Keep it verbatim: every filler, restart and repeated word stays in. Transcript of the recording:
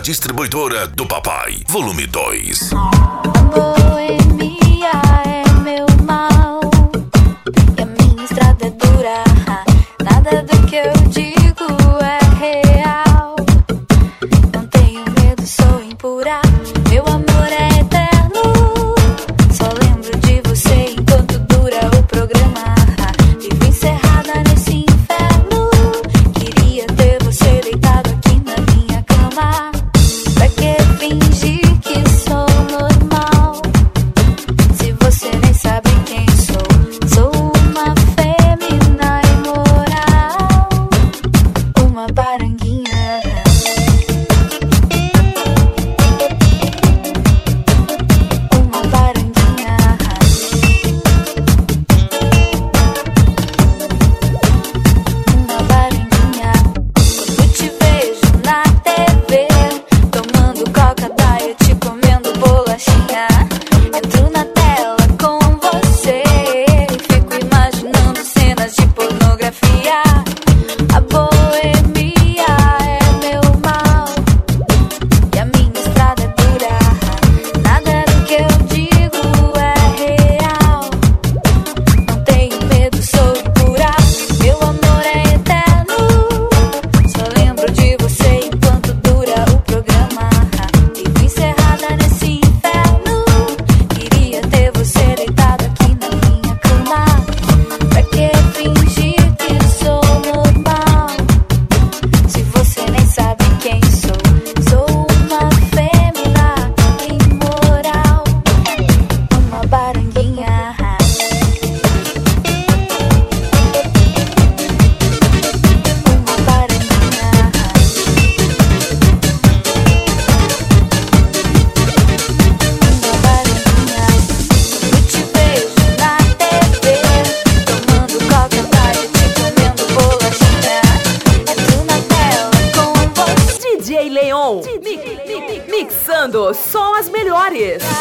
distribuidora do papai, volume dois. A boemia é meu mal e a minha estrada é dura. Nada do que eu digo é real. Não tenho medo, sou impura. Meu amor é eterno. Só lembro de você enquanto dura o programa. Vivo encerrada nesse inferno. Queria ter você deitado aqui na minha cama. Pra que fingir que sou normal? Se você nem sabe quem sou. Sou uma fêmea imoral, uma baranguinha. Uma baranguinha. Uma baranguinha. Quando te vejo na T V, tomando coca diet, comendo bolachinha, entro na tela com você e fico imaginando cenas de pornografia. A boemia é meu mal e a minha estrada é dura. Nada do que eu digo é real. Não tenho medo, sou impura. Meu amor é eterno. Só lembro de você enquanto dura o programa. Vivo encerrada nesse inferno. Queria ter você deitado aqui na minha cama. Pra que fingir que sou normal? Se você nem sabe quem sou. Sou uma fêmea imoral, uma baranguinha. Uma baranguinha. Uma baranguinha. Eu te vejo na T V, tomando coca diet, comendo bolachinha. Entro na tela com você. D J Leon, mi- mi- mi- mixando só as melhores.